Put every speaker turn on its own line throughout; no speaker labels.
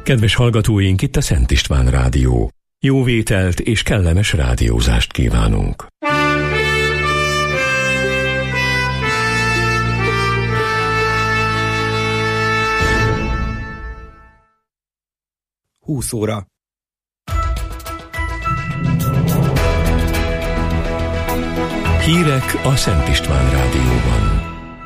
Kedves hallgatóink, itt a Szent István Rádió. Jó vételt és kellemes rádiózást kívánunk.
Húsz óra.
Hírek a Szent István Rádióban.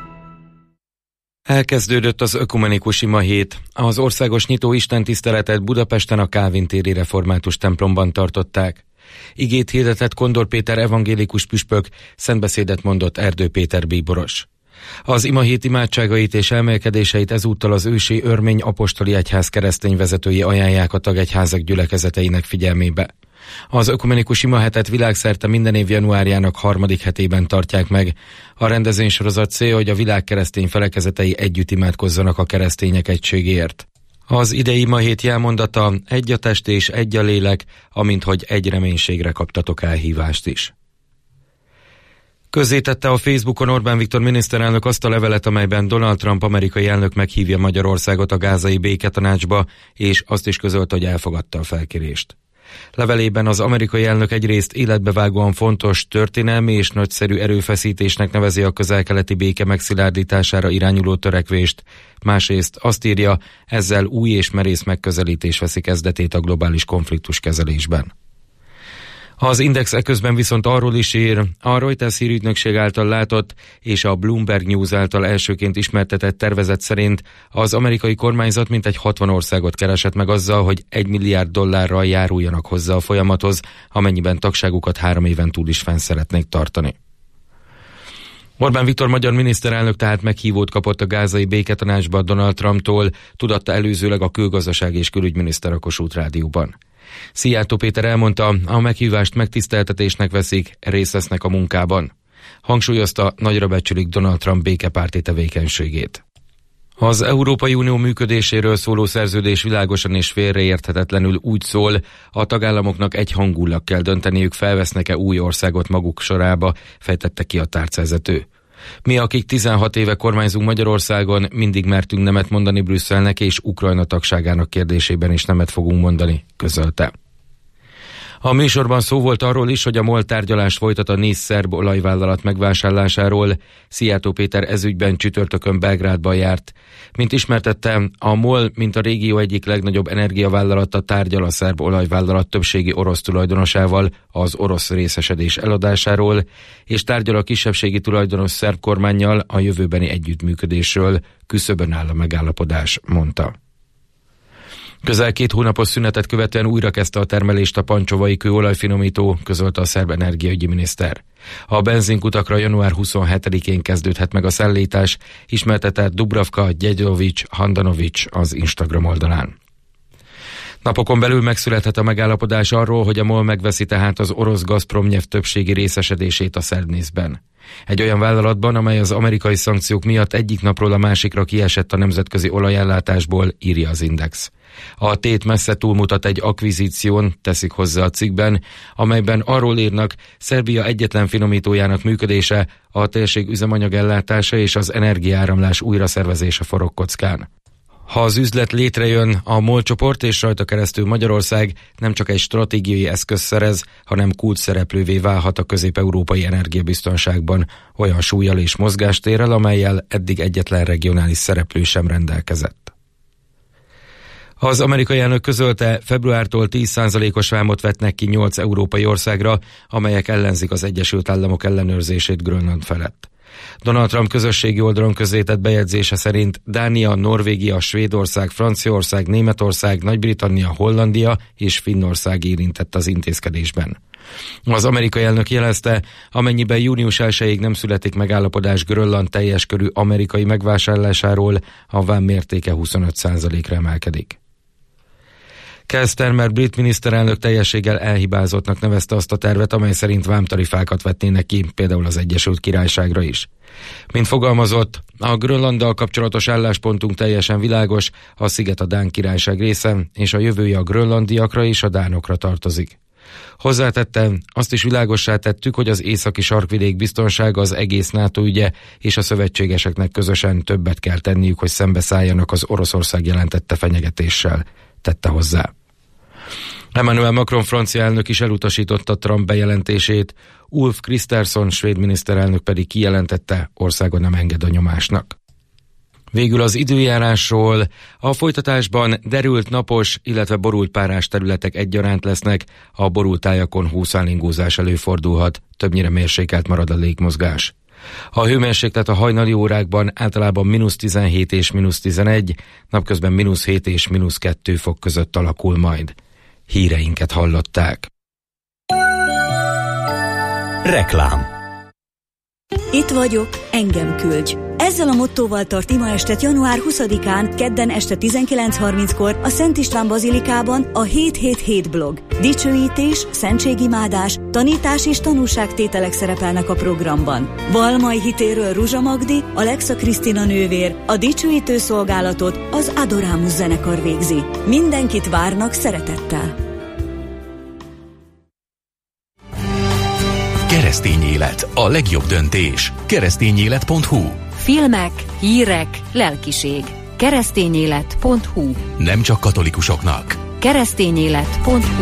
Elkezdődött az ökumenikus ima hét. Az országos nyitó istentiszteletet Budapesten a Kálvin téri református templomban tartották. Igét hirdetett Kondor Péter evangélikus püspök, szentbeszédet mondott Erdő Péter bíboros. Az ima hét imádságait és elmélkedéseit ezúttal az ősi örmény apostoli egyház keresztény vezetői ajánlják a tagegyházak gyülekezeteinek figyelmébe. Az ökumenikus imahetet világszerte minden év januárjának harmadik hetében tartják meg. A rendezvénysorozat célja, hogy a világ keresztény felekezetei együtt imádkozzanak a keresztények egységéért. Az idei imahét jelmondata: egy a test és egy a lélek, amint hogy egy reménységre kaptatok elhívást is. Közzétette a Facebookon Orbán Viktor miniszterelnök azt a levelet, amelyben Donald Trump amerikai elnök meghívja Magyarországot a gázai béketanácsba, és azt is közölte, hogy elfogadta a felkérést. Levelében az amerikai elnök egyrészt életbevágóan fontos, történelmi és nagyszerű erőfeszítésnek nevezi a közel-keleti béke megszilárdítására irányuló törekvést, másrészt azt írja, ezzel új és merész megközelítés veszi kezdetét a globális konfliktus kezelésben. Az Index eközben viszont arról is ír, a Reuters hírügynökség által látott és a Bloomberg News által elsőként ismertetett tervezet szerint az amerikai kormányzat mintegy 60 országot keresett meg azzal, hogy $1 milliárd járuljanak hozzá a folyamathoz, amennyiben tagságukat 3 éven túl is fenn szeretnék tartani. Orbán Viktor magyar miniszterelnök tehát meghívót kapott a gázai béketanácsba Donald Trumptól, tudatta előzőleg a külgazdaság és külügyminiszter a Kossuth Rádióban. Szijjártó Péter elmondta, a meghívást megtiszteltetésnek veszik, részt vesznek a munkában. Hangsúlyozta, nagyra becsülik Donald Trump békepárti tevékenységét. Az Európai Unió működéséről szóló szerződés világosan és félreérthetetlenül úgy szól, a tagállamoknak egyhangulag kell dönteniük, felvesznek-e új országot maguk sorába, fejtette ki a tárcavezető. Mi, akik 16 éve kormányzunk Magyarországon, mindig mertünk nemet mondani Brüsszelnek, és Ukrajna tagságának kérdésében is nemet fogunk mondani, közölte. A műsorban szó volt arról is, hogy a MOL tárgyalás folytat a NIS szerb olajvállalat megvásárlásáról. Szijjártó Péter ezügyben csütörtökön Belgrádban járt. Mint ismertette, a MOL, mint a régió egyik legnagyobb energiavállalata, tárgyal a szerb olajvállalat többségi orosz tulajdonosával az orosz részesedés eladásáról, és tárgyal a kisebbségi tulajdonos szerb kormánnyal a jövőbeni együttműködésről. Küszöbön áll a megállapodás, mondta. Közel 2 hónapos szünetet követően újra kezdte a termelést a pancsovai kőolajfinomító, közölte a szerb energiaügyi miniszter. A benzinkutakra január 27-én kezdődhet meg a szállítás, ismertetett Dubravka Gyegyovics Handanovics az Instagram oldalán. Napokon belül megszülethet a megállapodás arról, hogy a MOL megveszi tehát az orosz Gazpromnyev többségi részesedését a Szerbnészben. Egy olyan vállalatban, amely az amerikai szankciók miatt egyik napról a másikra kiesett a nemzetközi olajellátásból, írja az Index. A tét messze túlmutat egy akvizíción, teszik hozzá a cikkben, amelyben arról írnak, Szerbia egyetlen finomítójának működése, a térség üzemanyagellátása és az energiaáramlás újraszervezése forog kockán. Ha az üzlet létrejön, a MOL csoport és rajta keresztül Magyarország nem csak egy stratégiai eszköz szerez, hanem kulcsszereplővé válhat a közép-európai energiabiztonságban, olyan súllyal és mozgástérrel, amellyel eddig egyetlen regionális szereplő sem rendelkezett. Az amerikai elnök közölte, februártól 10%-os vámot vetnek ki 8 európai országra, amelyek ellenzik az Egyesült Államok ellenőrzését Grönland felett. Donald Trump közösségi oldalon közzétett bejegyzése szerint Dánia, Norvégia, Svédország, Franciaország, Németország, Nagy-Britannia, Hollandia és Finnország érintett az intézkedésben. Az amerikai elnök jelezte, amennyiben június 1-ig nem születik megállapodás Grönland teljes körű amerikai megvásárlásáról, a vám mértéke 25%-ra emelkedik. Keir Starmer brit miniszterelnök teljességgel elhibázottnak nevezte azt a tervet, amely szerint vámtarifákat vetnének ki, például az Egyesült Királyságra is. Mint fogalmazott, a Grönlanddal kapcsolatos álláspontunk teljesen világos, a sziget a Dán Királyság része, és a jövője a grönlandiakra és a dánokra tartozik. Hozzátette, azt is világossá tettük, hogy az északi sarkvidék biztonsága az egész NATO ügye, és a szövetségeseknek közösen többet kell tenniük, hogy szembeszálljanak az Oroszország jelentette fenyegetéssel, tette hozzá. Emmanuel Macron francia elnök is elutasította Trump bejelentését, Ulf Kristersson svéd miniszterelnök pedig kijelentette, országa nem enged a nyomásnak. Végül az időjárásról: a folytatásban derült napos, illetve borult párás területek egyaránt lesznek, a borult tájakon hószálingózás előfordulhat, többnyire mérsékelt marad a légmozgás. A hőmérséklet a hajnali órákban általában -17 és -11, napközben -7 és -2 fok között alakul majd. Híreinket hallották.
Reklám.
Itt vagyok, engem küldj! Ezzel a mottóval tart ima estet január 20-án, kedden este 19:30-kor a Szent István Bazilikában a 777 blog. Dicsőítés, szentségimádás, tanítás és tanúságtételek szerepelnek a programban. Valmai hitéről Ruzsa Magdi, Alexa Krisztina nővér, a dicsőítő szolgálatot az Adorámus zenekar végzi. Mindenkit várnak szeretettel.
Keresztény élet, a legjobb döntés. Keresztényélet.hu.
Filmek, hírek, lelkiség. Keresztényélet.hu.
Nem csak katolikusoknak.
Keresztényélet.hu.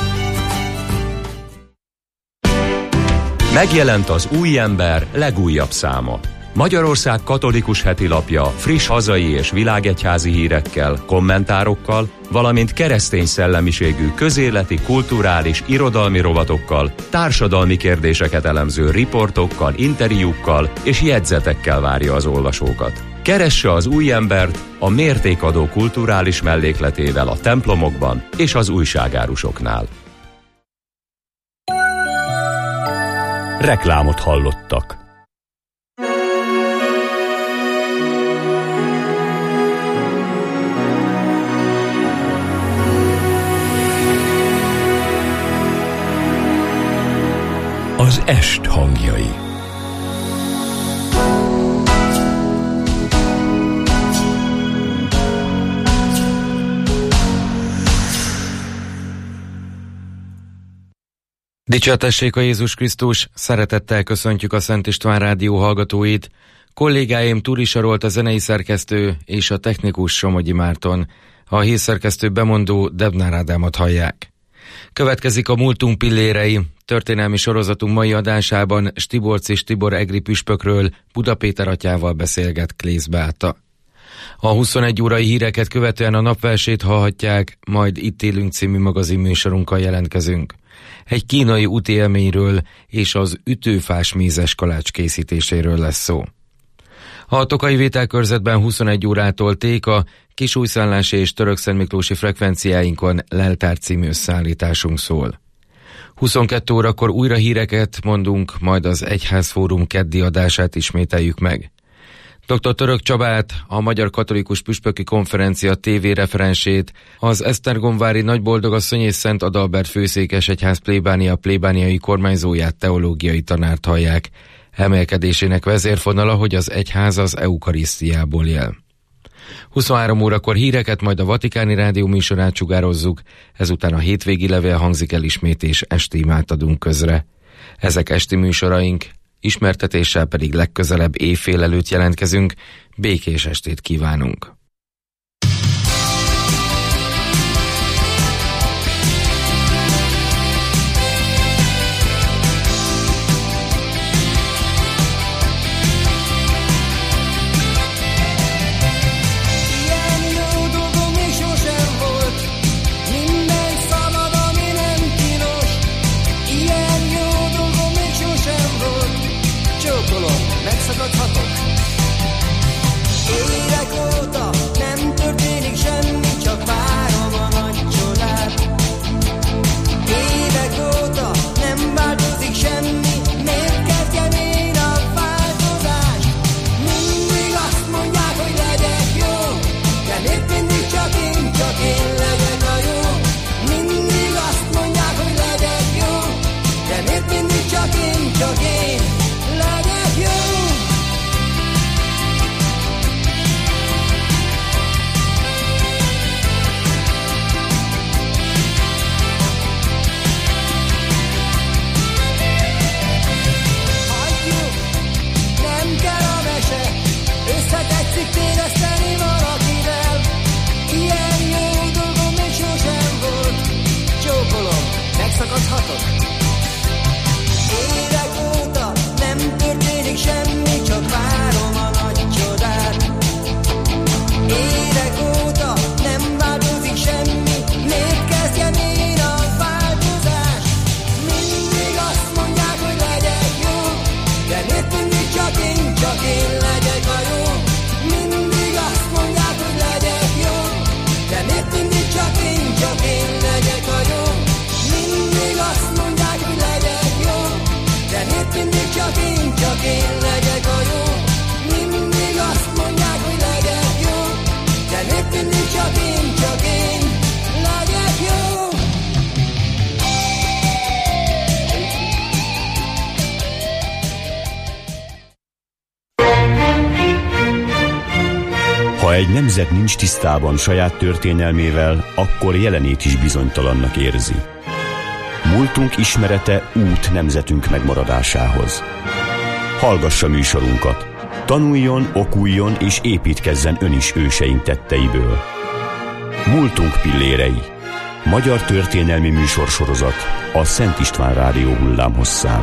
Megjelent az Új Ember legújabb száma. Magyarország katolikus hetilapja friss hazai és világegyházi hírekkel, kommentárokkal, valamint keresztény szellemiségű közéleti, kulturális, irodalmi rovatokkal, társadalmi kérdéseket elemző riportokkal, interjúkkal és jegyzetekkel várja az olvasókat. Keresse az Új Embert a mértékadó kulturális mellékletével a templomokban és az újságárusoknál.
Reklámot hallottak. Az est hangjai.
Dicsértessék a Jézus Krisztus, szeretettel köszöntjük a Szent István Rádió hallgatóit. Kollégáim Turi Sarolt, a zenei szerkesztő, és a technikus Somogyi Márton. A hírszerkesztő bemondó Debnár Ádámot hallják. Következik a Múltunk pillérei. Történelmi sorozatunk mai adásában Stiborc és Tibor egri püspökről Buda Péter atyával beszélget Klész Beáta. A 21 órai híreket követően a napversét hallhatják, majd Itt élünk című magazinműsorunkkal jelentkezünk. Egy kínai útélményről és az ütőfás mézes kalács készítéséről lesz szó. A Tokaji Vételkörzetben 21 órától Téka, Kisújszállási és Törökszentmiklósi frekvenciáinkon Leltár című összeállításunk szól. 22 órakor újra híreket mondunk, majd az Egyházfórum keddi adását ismételjük meg. Dr. Török Csabát, a Magyar Katolikus Püspöki Konferencia TV referensét, az Esztergomvári Nagyboldogasszony és Szent Adalbert főszékes egyház plébániai kormányzóját, teológiai tanárt hallják. Emelkedésének vezérfonala, hogy az egyház az eukarisztiából él. 23 órakor híreket, majd a Vatikáni Rádió műsorát sugározzuk, ezután a hétvégi levél hangzik el ismét, és esti imát adunk közre. Ezek esti műsoraink, ismertetéssel pedig legközelebb éjfél előtt jelentkezünk, békés estét kívánunk!
egy nemzet nincs tisztában saját történelmével, akkor jelenét is bizonytalannak érzi. Múltunk ismerete út nemzetünk megmaradásához. Hallgassa műsorunkat. Tanuljon, okuljon és építkezzen ön is őseink tetteiből. Múltunk pillérei. Magyar történelmi műsorsorozat a Szent István Rádió hullámhosszán.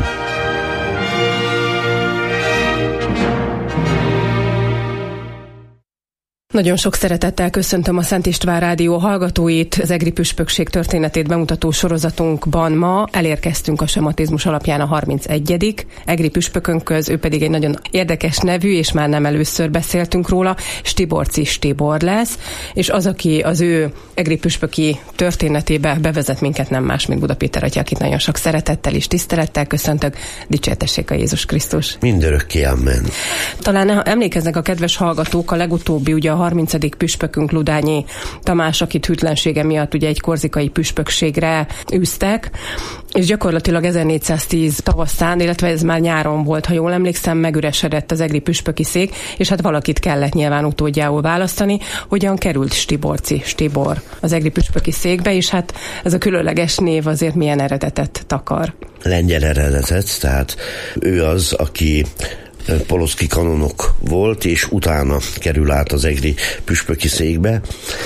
Nagyon sok szeretettel köszöntöm a Szent István Rádió hallgatóit. Az egri püspökség történetét bemutató sorozatunkban ma elérkeztünk a sematizmus alapján a 31. egri püspökönkhöz, ő pedig egy nagyon érdekes nevű, és már nem először beszéltünk róla, Stiborczis Tibor lesz, és az, aki az ő egri püspöki történetébe bevezet minket, nem más, mint Buda Péter atya, akit nagyon sok szeretettel és tisztelettel köszöntök. Dicsértessék a Jézus Krisztus.
Mindörökké, amen.
Talán emlékeznek a kedves hallgatók, a legutóbbi ugye a 30. püspökünk Ludányi Tamás, akit hűtlensége miatt ugye egy korzikai püspökségre űztek, és gyakorlatilag 1410 tavaszán, illetve ez már nyáron volt, ha jól emlékszem, megüresedett az egri püspöki szék, és hát valakit kellett nyilván utódjául választani. Hogyan került Stiborczis Tibor az egri püspöki székbe, és hát ez a különleges név azért milyen eredetet takar?
Lengyel eredetet, tehát ő az, aki poloszki kanonok volt, és utána kerül át az egri püspöki székbe.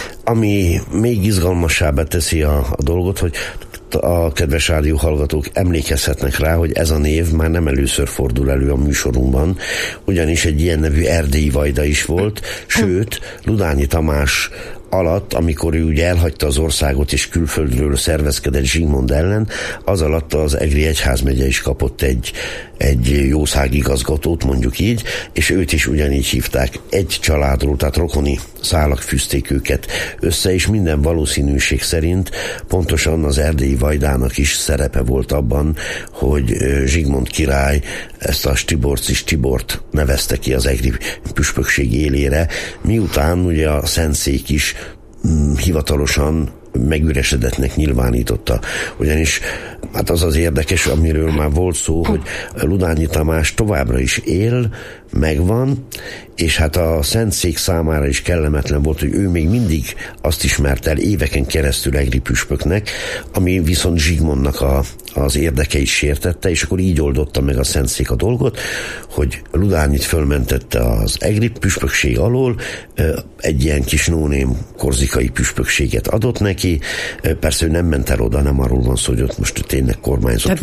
Ami még izgalmasabbá teszi a dolgot, hogy a kedves rádió hallgatók emlékezhetnek rá, hogy ez a név már nem először fordul elő a műsorunkban, ugyanis egy ilyen nevű erdélyi vajda is volt, sőt, Ludányi Tamás alatt, amikor ő ugye elhagyta az országot és külföldről szervezkedett Zsigmond ellen, az alatt az egri egyházmegye is kapott egy jószágigazgatót, mondjuk így, és őt is ugyanígy hívták. Egy családról, tehát rokoni szálak fűzték őket össze, és minden valószínűség szerint pontosan az erdélyi vajdának is szerepe volt abban, hogy Zsigmond király ezt a Stiborczis Tibort nevezte ki az egri püspökség élére, miután ugye a Szentszék is hivatalosan megüresedetnek nyilvánította. Ugyanis hát az az érdekes, amiről már volt szó, hogy Ludányi Tamás továbbra is él, megvan, és hát a Szentszék számára is kellemetlen volt, hogy ő még mindig azt ismert el éveken keresztül egri püspöknek, ami viszont Zsigmondnak az érdekeit sértette, és akkor így oldotta meg a Szentszék a dolgot, hogy Ludányit fölmentette az egri püspökség alól, egy ilyen kis nóném korzikai püspökséget adott neki, persze ő nem ment el oda, nem arról van szó, hogy ott most tényleg kormányzott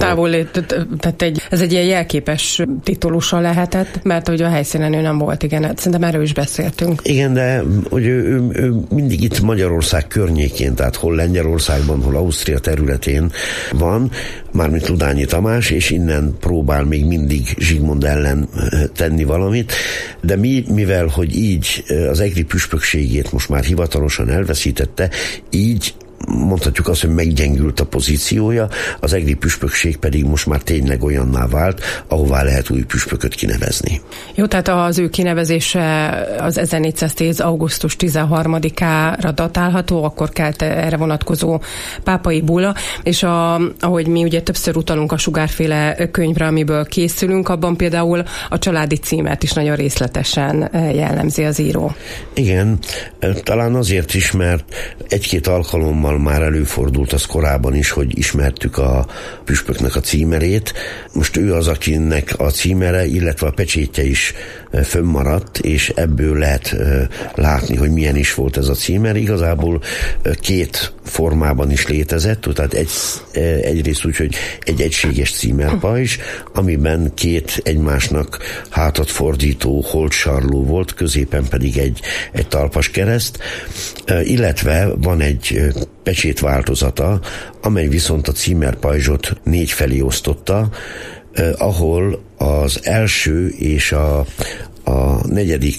tehát ez egy ilyen jelképes titulusa lehetett, mert hogy a helyszínen ő nem volt, igen, szerintem erről is beszéltünk.
Igen, de hogy ő mindig itt Magyarország környékén, tehát hol Lengyelországban, hol Ausztria területén van, mármint Ludányi Tamás, és innen próbál még mindig Zsigmond ellen tenni valamit, de mivel, hogy így az egri püspökségét most már hivatalosan elveszítette, így mondhatjuk azt, hogy meggyengült a pozíciója, az egri püspökség pedig most már tényleg olyanná vált, ahová lehet új püspököt kinevezni.
Jó, tehát az ő kinevezése az 1410. augusztus 13-ára datálható, akkor kelt erre vonatkozó pápai bulla, és ahogy mi ugye többször utalunk a Sugárféle könyvre, amiből készülünk, abban például a családi címet is nagyon részletesen jellemzi az író.
Igen, talán azért is, mert egy-két alkalommal már előfordult az korábban is, hogy ismertük a püspöknek a címerét. Most ő az, akinek a címere, illetve a pecsétje is fönnmaradt, és ebből lehet látni, hogy milyen is volt ez a címer. Igazából két formában is létezett, tehát egyrészt úgy, hogy egy egységes címerpajzs, amiben két egymásnak hátat fordító holtsarló volt, középen pedig egy talpas kereszt, illetve van egy pecsét változata, amely viszont a címerpajzsot 4 felé osztotta, ahol az első és a 4.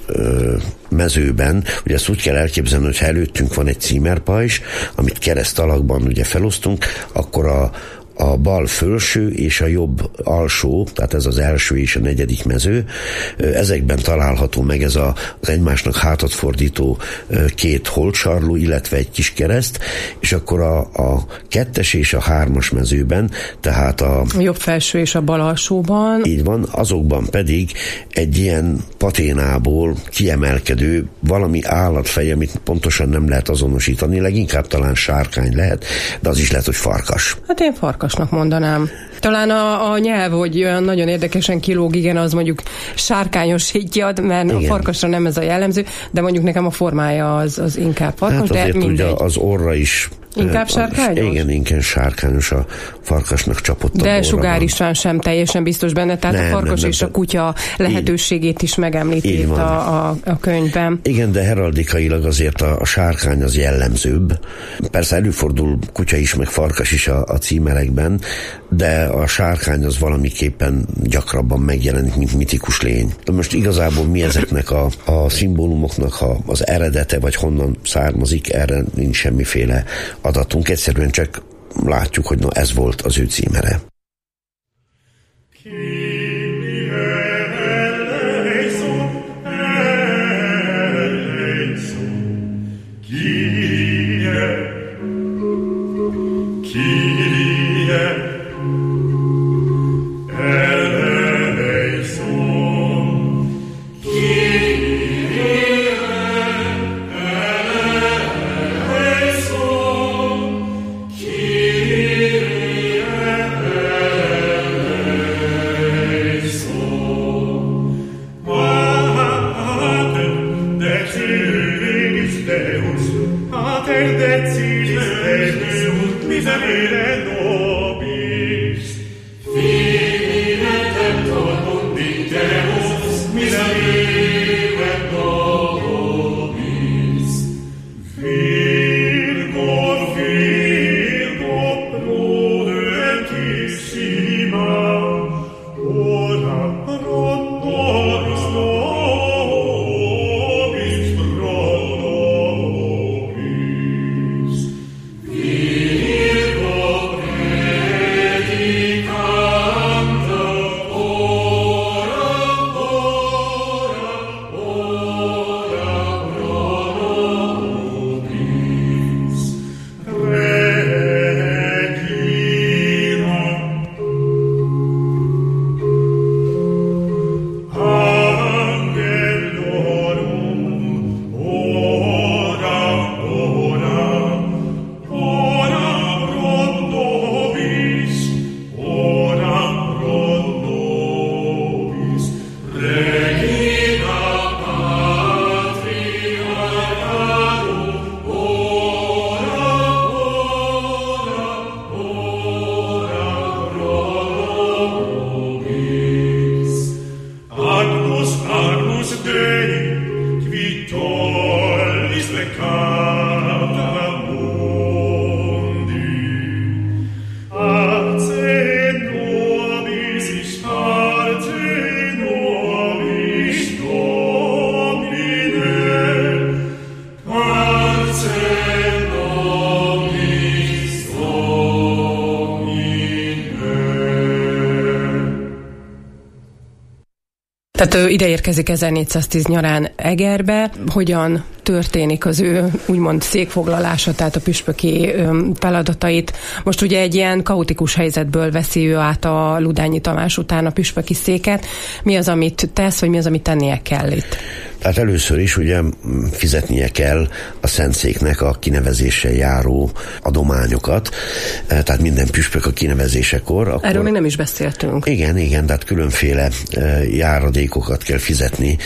mezőben, ugye ezt úgy kell elképzelni, hogy ha előttünk van egy címerpajzs, amit kereszt alakban ugye felosztunk, akkor a bal felső és a jobb alsó, tehát ez az első és a negyedik mező, ezekben található meg ez az egymásnak hátat fordító két holtsarló, illetve egy kis kereszt, és akkor a 2. és a 3. mezőben, tehát a
jobb felső és a bal alsóban.
Így van, azokban pedig egy ilyen paténából kiemelkedő valami állatfej, amit pontosan nem lehet azonosítani, leginkább talán sárkány lehet, de az is lehet, hogy farkas.
Hát én farkasnak mondanám. Talán a nyelv, hogy olyan nagyon érdekesen kilóg, igen, az mondjuk sárkányosítja, mert igen. A farkasra nem ez a jellemző, de mondjuk nekem a formája az inkább farkas,
hát azért,
de mindegy.
Ugye az orra is
inkább sárkányos?
Igen, sárkányos, a farkasnak csapott a
de sugárisan sem teljesen biztos benne, tehát nem, a farkas és a kutya lehetőségét is megemlíti itt a könyvben.
Igen, de heraldikailag azért a sárkány az jellemzőbb. Persze előfordul kutya is, meg farkas is a címerekben, de a sárkány az valamiképpen gyakrabban megjelenik, mint mitikus lény. De most igazából mi ezeknek a szimbólumoknak az eredete, vagy honnan származik, erre nincs semmiféle adatunk, egyszerűen csak látjuk, hogy ez volt az ő címere.
Tehát ide érkezik 1410 nyarán Egerbe. Hogyan történik az ő úgymond székfoglalása, tehát a püspöki feladatait? Most ugye egy ilyen kaotikus helyzetből veszi ő át a Ludányi Tamás után a püspöki széket. Mi az, amit tesz, vagy mi az, amit tennie kell itt?
Tehát először is ugye fizetnie kell a Szentszéknek a kinevezéssel járó adományokat, tehát minden püspök a kinevezésekor. Akkor...
Erről még nem is beszéltünk.
Igen, tehát különféle járadékokat kell fizetni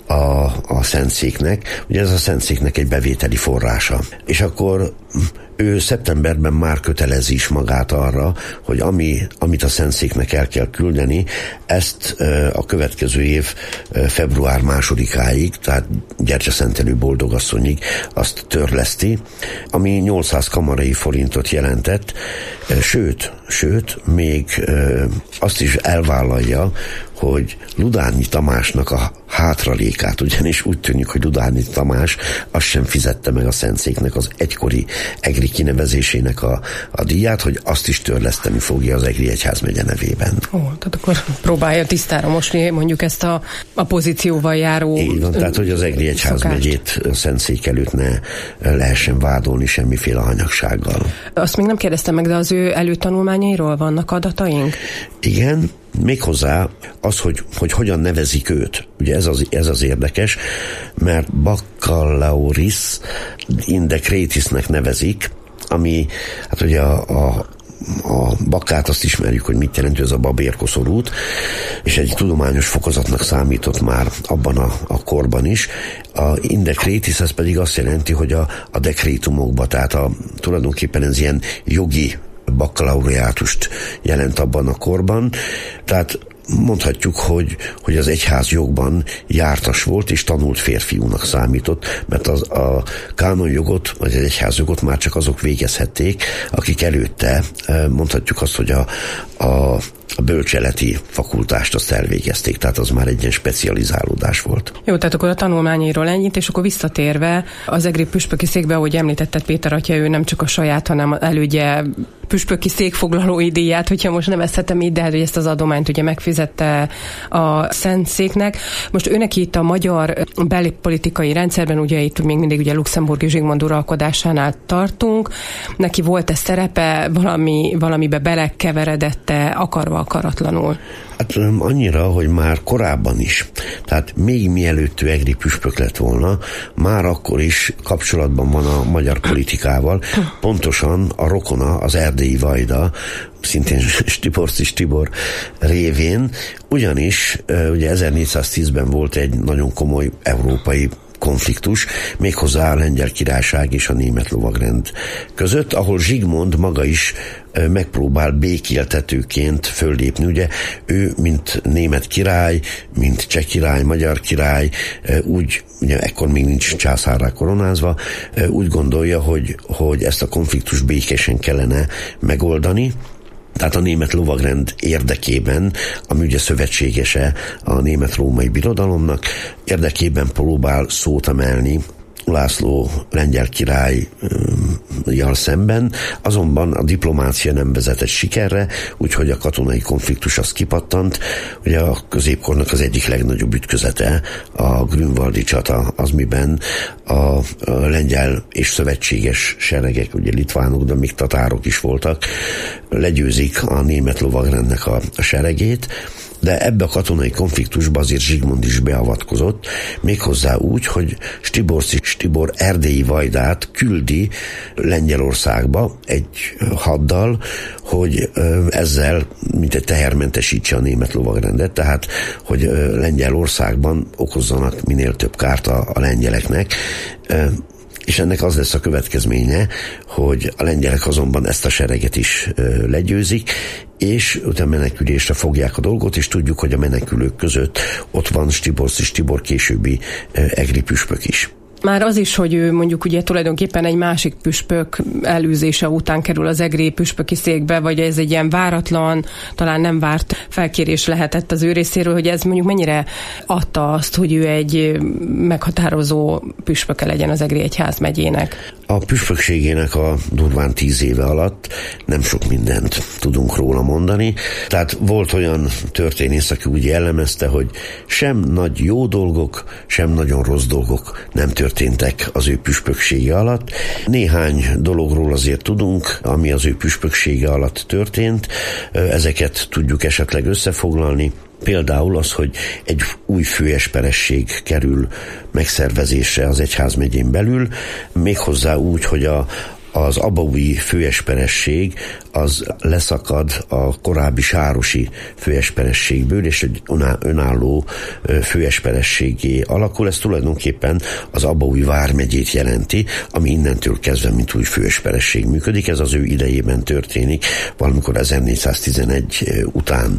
a Szentszéknek. Ugye ez a Szentszéknek egy bevételi forrása. És akkor ő szeptemberben már kötelezi is magát arra, hogy amit a Szentszéknek el kell küldeni, ezt a következő év február 2-áig, tehát Gyertyaszentelő boldogasszonyig azt törleszti, ami 800 kamarai forintot jelentett, Sőt, még azt is elvállalja, hogy Ludányi Tamásnak a hátralékát, ugyanis úgy tűnik, hogy Ludányi Tamás azt sem fizette meg a Szentszéknek az egykori egri kinevezésének a díját, hogy azt is törleszteni fogja az Egri egyházmegye nevében.
Tehát akkor próbálja tisztára mosni mondjuk ezt a pozícióval járó
így van, tehát hogy az Egri egyházmegyét Szentszék előtt ne lehessen vádolni semmiféle hanyagsággal.
Azt még nem kérdeztem meg, de az ő előtanulmányairól vannak adataink?
Igen, méghozzá az, hogy hogyan nevezik őt. Ugye ez az érdekes, mert Baccalauris in decretisnek nevezik, ami, hát ugye a bakkát azt ismerjük, hogy mit jelent, ez a babérkoszorút, és egy tudományos fokozatnak számított már abban a korban is. A in decretis, ez pedig azt jelenti, hogy a dekrétumokba, tehát tulajdonképpen ez ilyen jogi bakkalaureátust jelent abban a korban, tehát mondhatjuk, hogy az egyház jogban jártas volt, és tanult férfiúnak számított, mert a kánonjogot, vagy az egyházjogot már csak azok végezhették, akik előtte, mondhatjuk azt, hogy a bölcseleti fakultást azt elvégezték, tehát az már egy ilyen specializálódás volt.
Jó, tehát akkor a tanulmányairól ennyit, és akkor visszatérve az egri püspöki székbe, ahogy említetted, Péter atya, ő nem csak a saját, hanem elődje püspöki székfoglalói díját, hogyha most nevezhetem így, de hát, hogy ezt az adományt ugye megfizette a Szentszéknek. Most őnek itt a magyar belpolitikai rendszerben, ugye itt még mindig ugye Luxemburgi Zsigmond uralkodásánál tartunk, neki volt-e szerepe, valamibe belekeveredette, akarva akaratlanul?
Hát annyira, hogy már korábban is, tehát még mielőtt ő egri püspök lett volna, már akkor is kapcsolatban van a magyar politikával, pontosan a rokona, az erdélyi vajda, szintén Stiborczis Tibor révén, ugyanis ugye 1410-ben volt egy nagyon komoly európai konfliktus, méghozzá a Lengyel Királyság és a Német Lovagrend között, ahol Zsigmond maga is megpróbál békéltetőként föllépni. Ugye ő, mint német király, mint cseh király, magyar király, úgy, ugye ekkor még nincs császárrá koronázva, úgy gondolja, hogy ezt a konfliktust békésen kellene megoldani. Tehát a Német Lovagrend érdekében, ami ugye szövetségese a Német-Római Birodalomnak, érdekében próbál szót emelni László lengyel királlyal szemben, azonban a diplomácia nem vezetett sikerre, úgyhogy a katonai konfliktus az kipattant. Ugye a középkornak az egyik legnagyobb ütközete a grünwaldi csata, az miben a lengyel és szövetséges seregek, ugye litvánok, de még tatárok is voltak, legyőzik a német lovagrendnek a seregét, de ebbe a katonai konfliktusba azért Zsigmond is beavatkozott, méghozzá úgy, hogy Stiborczis Tibor erdélyi vajdát küldi Lengyelországba egy haddal, hogy ezzel mint egy tehermentesítse a német lovagrendet, tehát hogy Lengyelországban okozzanak minél több kárt a lengyeleknek, és ennek az lesz a következménye, hogy a lengyelek azonban ezt a sereget is legyőzik, és utána menekülésre fogják a dolgot, és tudjuk, hogy a menekülők között ott van Stiborczis Tibor későbbi egri püspök is.
Már az is, hogy ő mondjuk ugye tulajdonképpen egy másik püspök elűzése után kerül az egri püspöki székbe, vagy ez egy ilyen váratlan, talán nem várt felkérés lehetett az ő részéről, hogy ez mondjuk mennyire adta azt, hogy ő egy meghatározó püspöke legyen az egri egyházmegyének?
A püspökségének a durván 10 éve alatt nem sok mindent tudunk róla mondani. Tehát volt olyan történész, aki úgy jellemezte, hogy sem nagy jó dolgok, sem nagyon rossz dolgok nem történtek az ő püspöksége alatt. Néhány dologról azért tudunk, ami az ő püspöksége alatt történt. Ezeket tudjuk esetleg összefoglalni. Például az, hogy egy új főesperesség kerül megszervezésre az egyházmegyén belül, méghozzá úgy, hogy az abaúji főesperesség az leszakad a korábbi sárosi főesperességből, és egy önálló főesperességé alakul. Ez tulajdonképpen az abaúji vármegyét jelenti, ami innentől kezdve mint új főesperesség működik. Ez az ő idejében történik, valamikor 1411 után.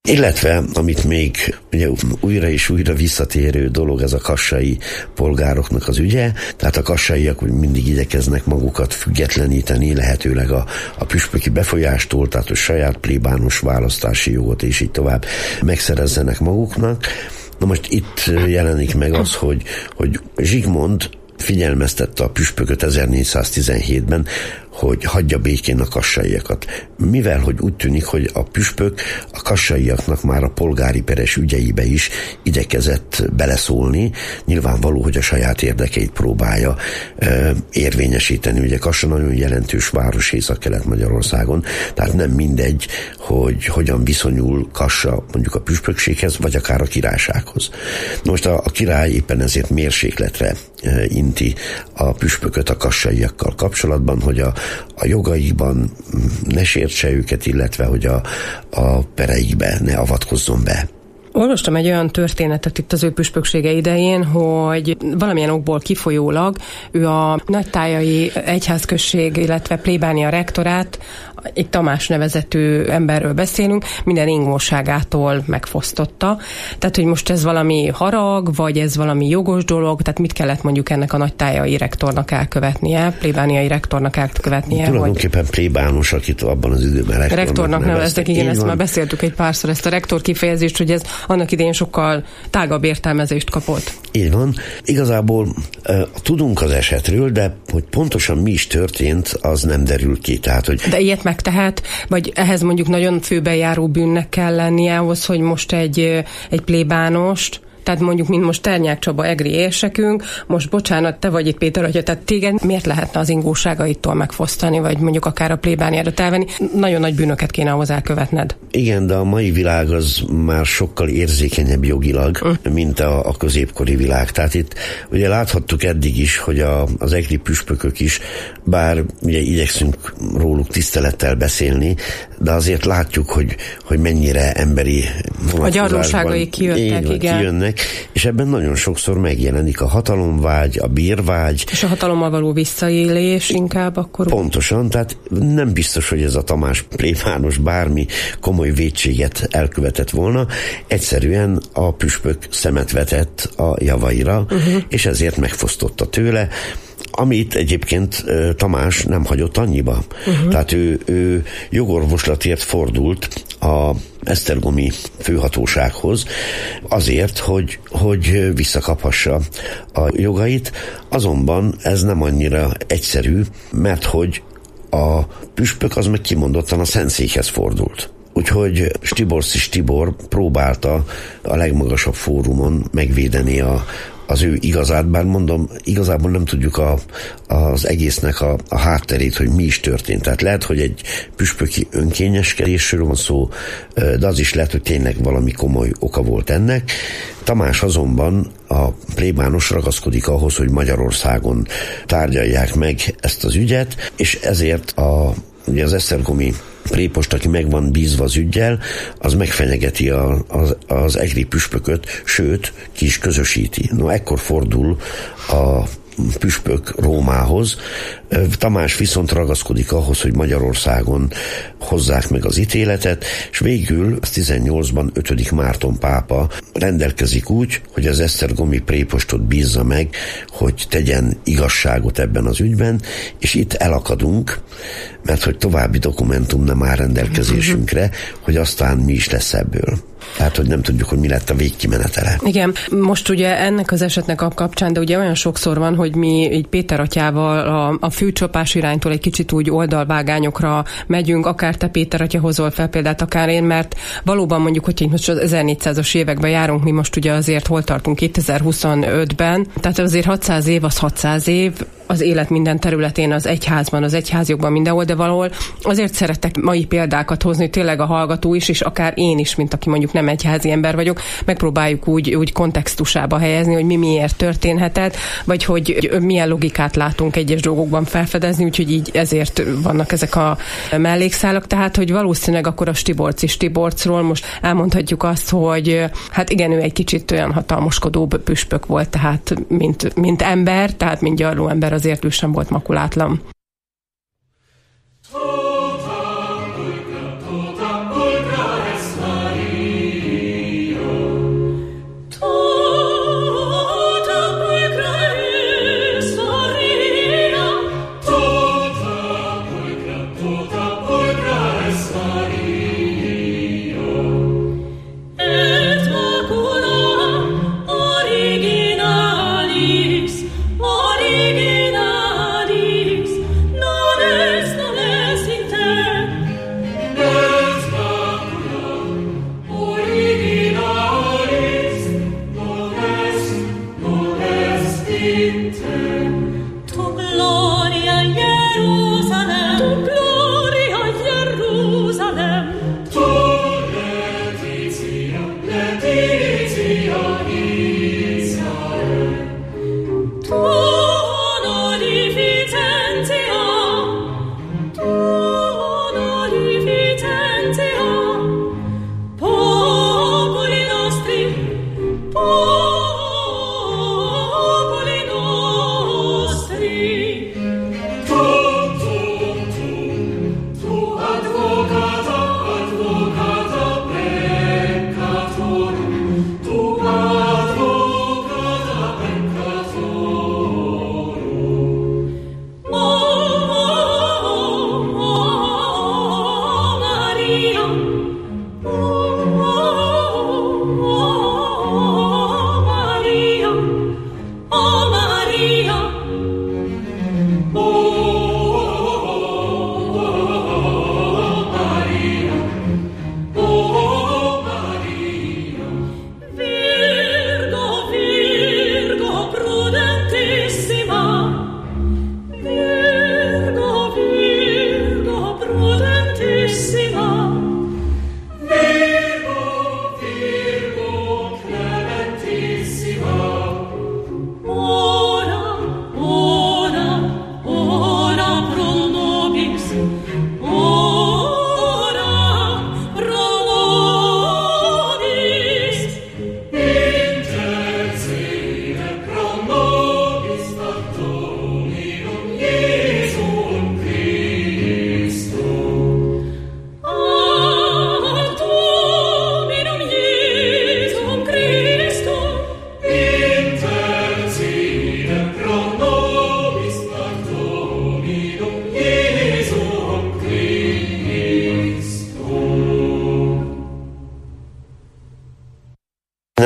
Illetve, amit még ugye újra és újra visszatérő dolog, ez a kassai polgároknak az ügye, tehát a kassaiak mindig igyekeznek magukat függetleníteni, lehetőleg a püspöki befolyástól, tehát a saját plébános választási jogot és így tovább megszerezzenek maguknak. Na most itt jelenik meg az, hogy Zsigmond figyelmeztette a püspököt 1417-ben, hogy hagyja békén a kassaiakat. Mivel, hogy úgy tűnik, hogy a püspök a kassaiaknak már a polgári peres ügyeibe is igyekezett beleszólni, nyilvánvaló, hogy a saját érdekeit próbálja érvényesíteni. Ugye Kassa nagyon jelentős város Észak-Kelet-Magyarországon, tehát nem mindegy, hogy hogyan viszonyul Kassa mondjuk a püspökséghez, vagy akár a királysághoz. Most a király éppen ezért mérsékletre inti a püspököt a kassaiakkal kapcsolatban, hogy a jogaikban ne sértse őket, illetve hogy a pereikbe ne avatkozzon be.
Olvastam egy olyan történetet itt az ő püspöksége idején, hogy valamilyen okból kifolyólag ő a nagytájai egyházközség, illetve plébánia rektorát, egy Tamás nevezetű emberről beszélünk, minden ingóságától megfosztotta. Tehát, hogy most ez valami harag, vagy ez valami jogos dolog, tehát mit kellett mondjuk ennek a nagytájai rektornak elkövetnie, plébániai rektornak elkövetnie?
Tulajdonképpen plébános, akit abban az időben rektornak
neveztek. Igen, ezt már beszéltük egy párszor, ezt a rektor kifejezést, hogy ez annak idején sokkal tágabb értelmezést kapott.
Így van. Igazából tudunk az esetről, de hogy pontosan mi is történt, az nem derül ki. Tehát, hogy...
De ilyet megtehet? Vagy ehhez mondjuk nagyon főbejáró bűnnek kell lennie ahhoz, hogy most egy plébánost, tehát mondjuk, mint most Ternyák Csaba egri érsekünk, most bocsánat, te vagy itt Péter atya, tehát téged miért lehetne az ingóságaitól megfosztani, vagy mondjuk akár a plébániádat elvenni? Nagyon nagy bűnöket kéne ahhoz elkövetned.
Igen, de a mai világ az már sokkal érzékenyebb jogilag, mint a középkori világ. Tehát itt ugye láthattuk eddig is, hogy az egri püspökök is, bár ugye igyekszünk róluk tisztelettel beszélni, de azért látjuk, hogy mennyire emberi
a gyarlóságai kijönnek,
és ebben nagyon sokszor megjelenik a hatalomvágy, a bírvágy.
És a hatalommal való visszaélés inkább akkor?
Pontosan, tehát nem biztos, hogy ez a Tamás plébános bármi komoly vétséget elkövetett volna, egyszerűen a püspök szemet vetett a javaira, és ezért megfosztotta tőle, amit egyébként Tamás nem hagyott annyiba. Tehát ő jogorvoslatért fordult a esztergomi főhatósághoz azért, hogy visszakaphassa a jogait, azonban ez nem annyira egyszerű, mert hogy a püspök az meg kimondottan a Szentszékhez fordult. Úgyhogy Stiborczis Tibor próbálta a legmagasabb fórumon megvédeni az ő igazát, bár mondom, igazából nem tudjuk az egésznek a hátterét, hogy mi is történt. Tehát lehet, hogy egy püspöki önkényeskedésről van szó, de az is lehet, hogy tényleg valami komoly oka volt ennek. Tamás azonban, a plébános ragaszkodik ahhoz, hogy Magyarországon tárgyalják meg ezt az ügyet, és ezért ugye az esztergomi prépost, aki meg van bízva az üggyel, az megfenyegeti az egri püspököt, sőt, ki is közösíti. No, ekkor fordul a püspök Rómához. Tamás viszont ragaszkodik ahhoz, hogy Magyarországon hozzák meg az ítéletet, és végül 18-ban 5. Márton pápa rendelkezik úgy, hogy az esztergomi prépostot bízza meg, hogy tegyen igazságot ebben az ügyben, és itt elakadunk, mert hogy további dokumentum nem áll rendelkezésünkre, hogy aztán mi is lesz ebből. Tehát, hogy nem tudjuk, hogy mi lett a végkimenetele.
Igen, most ugye ennek az esetnek a kapcsán, de ugye olyan sokszor van, hogy mi így Péter atyával a főcsapás iránytól egy kicsit úgy oldalvágányokra megyünk, akár te Péter atya hozol fel példát, akár én, mert valóban mondjuk, hogy most az 1400-as években járunk, mi most ugye azért hol tartunk 2025-ben, tehát azért 600 év az 600 év, az élet minden területén, az egyházban, az egyházjogban, mindenhol, de valahol azért szeretek mai példákat hozni, tényleg a hallgató is, és akár én is, mint aki mondjuk nem egyházi ember vagyok, megpróbáljuk úgy kontextusába helyezni, hogy mi miért történhetett, vagy hogy milyen logikát látunk egyes dolgokban felfedezni, úgyhogy így ezért vannak ezek a mellékszálak, tehát, hogy valószínűleg akkor a Stiborczis Tiborcról most elmondhatjuk azt, hogy hát igen, ő egy kicsit olyan hatalmoskodóbb püspök volt, tehát mint ember, tehát mint gyarló ember, azért ő sem volt makulátlan.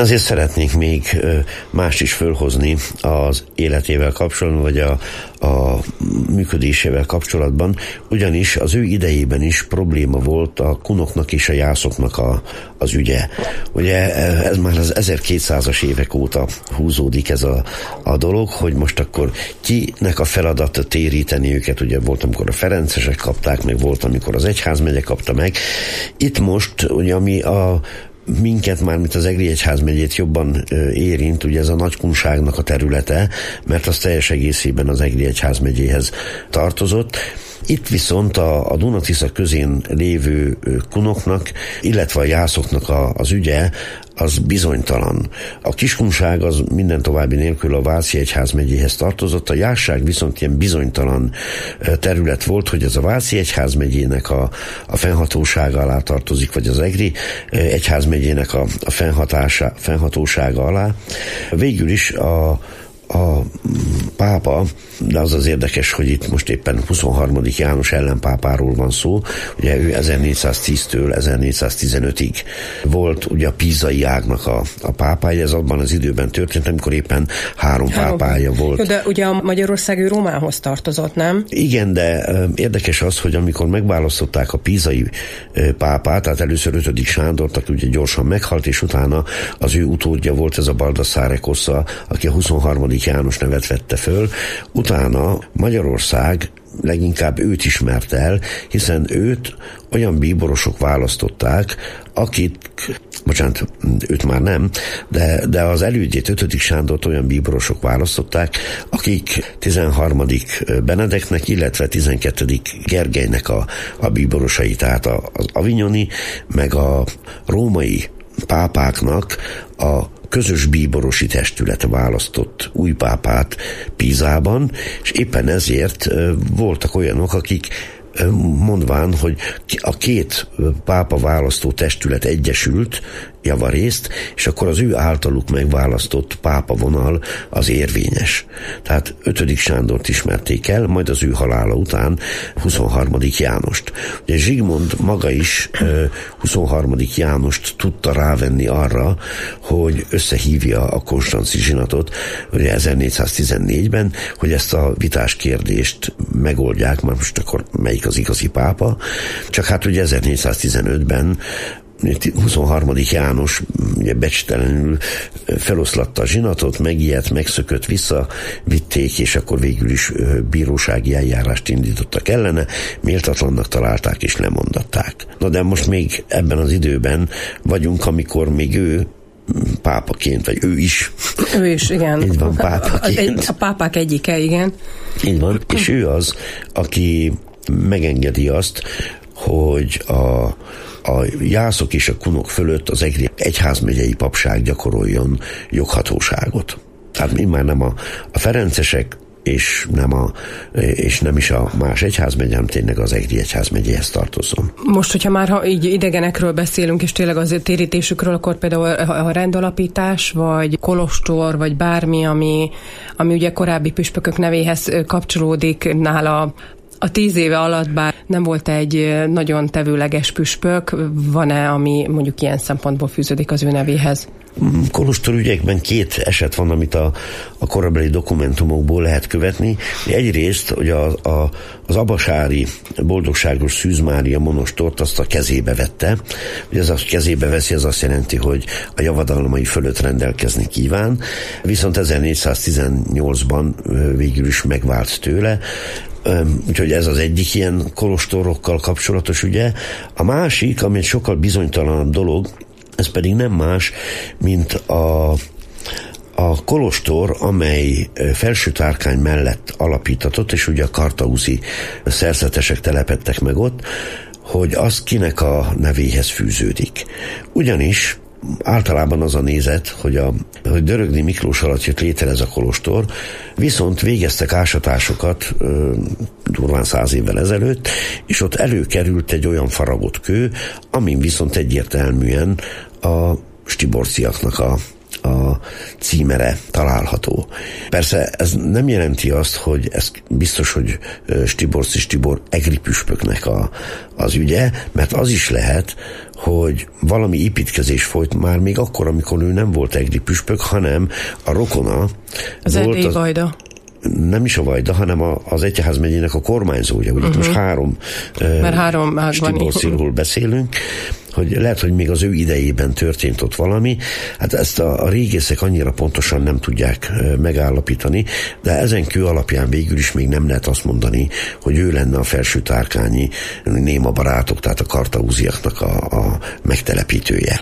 azért szeretnék még mást is fölhozni az életével kapcsolatban, vagy a működésével kapcsolatban, ugyanis az ő idejében is probléma volt a kunoknak és a jászoknak az ügye. Ugye ez már az 1200-as évek óta húzódik ez a dolog, hogy most akkor kinek a feladata téríteni őket, ugye volt, amikor a ferencesek kapták, meg volt, amikor az egyházmegye kapta meg. Itt most, ugye, ami minket már, mint az Egri egyházmegyét jobban érint, ugye ez a nagykunságnak a területe, mert az teljes egészében az Egri egyházmegyéhez tartozott. Itt viszont a Duna-Tisza közén lévő kunoknak, illetve a jászoknak az ügye, az bizonytalan. A kiskunság az minden további nélkül a Váci egyházmegyéhez tartozott, a jásság viszont ilyen bizonytalan terület volt, hogy ez a Váci egyházmegyének a fennhatósága alá tartozik, vagy az Egri egyházmegyének a fennhatósága alá. Végül is a pápa, de az érdekes, hogy itt most éppen 23. János ellenpápáról van szó, ugye ő 1410-től 1415-ig volt ugye a pízai ágnak a pápája, ez abban az időben történt, amikor éppen három pápája volt.
Jó, de ugye a Magyarország ő Rómához tartozott, nem?
Igen, de érdekes az, hogy amikor megválasztották a pízai pápát, tehát először 5. Sándort, aki ugye gyorsan meghalt, és utána az ő utódja volt ez a Baldassare Cossa, aki a 23. János nevet vette föl. Utána Magyarország leginkább őt ismert el, hiszen őt olyan bíborosok választották, őt már nem, de az elődjét, 5. Sándort olyan bíborosok választották, akik 13. Benedeknek, illetve 12. Gergelynek a bíborosai, tehát az avignoni, meg a római pápáknak a közös bíborosi testülete választott új pápát Pízában, és éppen ezért voltak olyanok, akik mondván, hogy a két pápa választó testület egyesült javarészt, és akkor az ő általuk megválasztott pápa vonal az érvényes. Tehát 5. Sándort ismerték el, majd az ő halála után 23. Jánost. Ugye Zsigmond maga is 23. Jánost tudta rávenni arra, hogy összehívja a konstanzi zsinatot ugye 1414-ben, hogy ezt a vitás kérdést megoldják, már most akkor melyik az igazi pápa. Csak hát ugye 1415-ben 23. János ugye becstelenül feloszlatta a zsinatot, megijedt, megszökött, visszavitték, és akkor végül is bírósági eljárást indítottak ellene, méltatlannak találták és lemondatták. Na de most még ebben az időben vagyunk, amikor még ő pápaként, vagy ő is.
Ő is, igen.
Így van, pápaként.
A pápák egyike, igen.
Így van, és ő az, aki megengedi azt, hogy a jászok és a kunok fölött az Egri egyházmegyei papság gyakoroljon joghatóságot. Tehát már nem a ferencesek, és nem is a más egyházmegye, hanem tényleg az Egri egyházmegyéhez tartozom.
Most, hogyha már így idegenekről beszélünk, és tényleg az térítésükről, akkor például a rendalapítás, vagy kolostor, vagy bármi, ami ugye korábbi püspökök nevéhez kapcsolódik, nála a 10 éve alatt, bár nem volt egy nagyon tevőleges püspök, van-e, ami mondjuk ilyen szempontból fűződik az ő nevéhez?
Kolostor ügyekben 2 eset van, amit a korabeli dokumentumokból lehet követni. Egyrészt, hogy az abasári Boldogságos Szűz Mária monostort azt a kezébe vette. Ugye ez a kezébe veszi, az azt jelenti, hogy a javadalmai fölött rendelkezni kíván. Viszont 1418-ban végül is megvált tőle. Úgyhogy ez az egyik ilyen kolostorokkal kapcsolatos ügye. A másik, ami egy sokkal bizonytalanabb dolog, ez pedig nem más, mint a kolostor, amely Felső-Tárkány mellett alapítatott, és ugye a kartauzi szerzetesek telepedtek meg ott, hogy az kinek a nevéhez fűződik. Ugyanis általában az a nézet, hogy Dörögni Miklós alatt jött létre ez a kolostor, viszont végeztek ásatásokat durván 100 évvel ezelőtt, és ott előkerült egy olyan faragott kő, amin viszont egyértelműen a stiborciaknak a címere található. Persze ez nem jelenti azt, hogy ez biztos, hogy Stiborczis Tibor egri püspöknek az ügye, mert az is lehet, hogy valami építkezés folyt már még akkor, amikor ő nem volt egri püspök, hanem a rokona
az erdélyi Vajda.
Nem is a Vajda, hanem az Egyházmegyének a kormányzója. Ugye most három Stiborczisról beszélünk, hogy lehet, hogy még az ő idejében történt ott valami. Hát ezt a régészek annyira pontosan nem tudják megállapítani, de ezen kő alapján végül is még nem lehet azt mondani, hogy ő lenne a felsőtárkányi néma barátok, tehát a kartauziaknak a megtelepítője.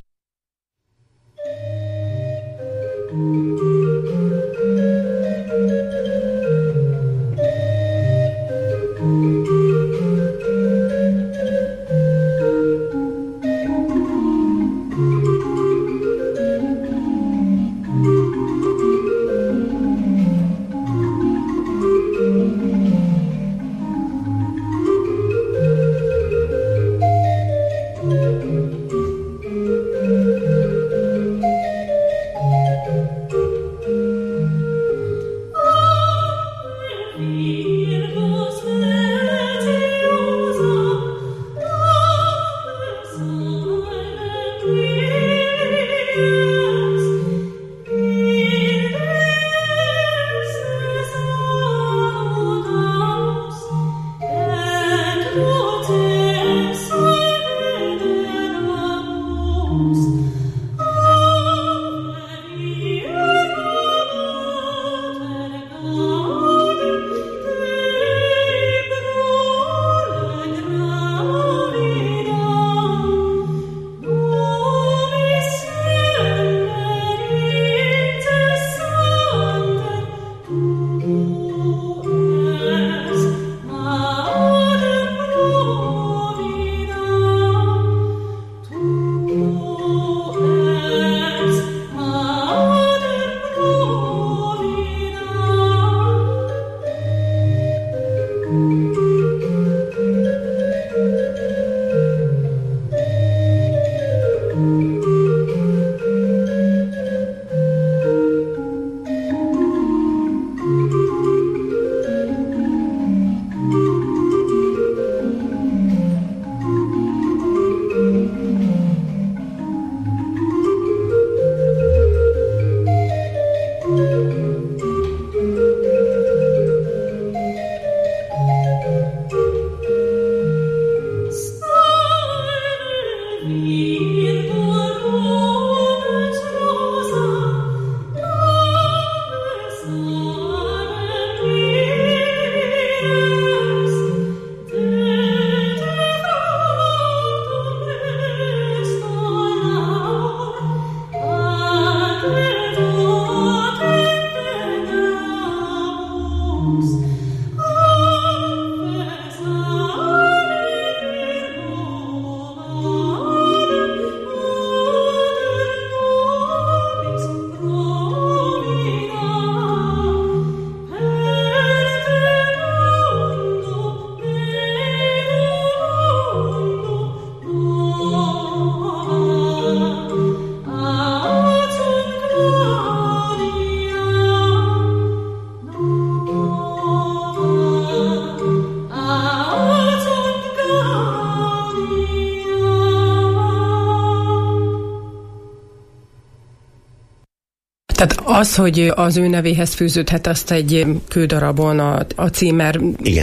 Tehát az, hogy az ő nevéhez fűződhet, azt egy kődarabon a címer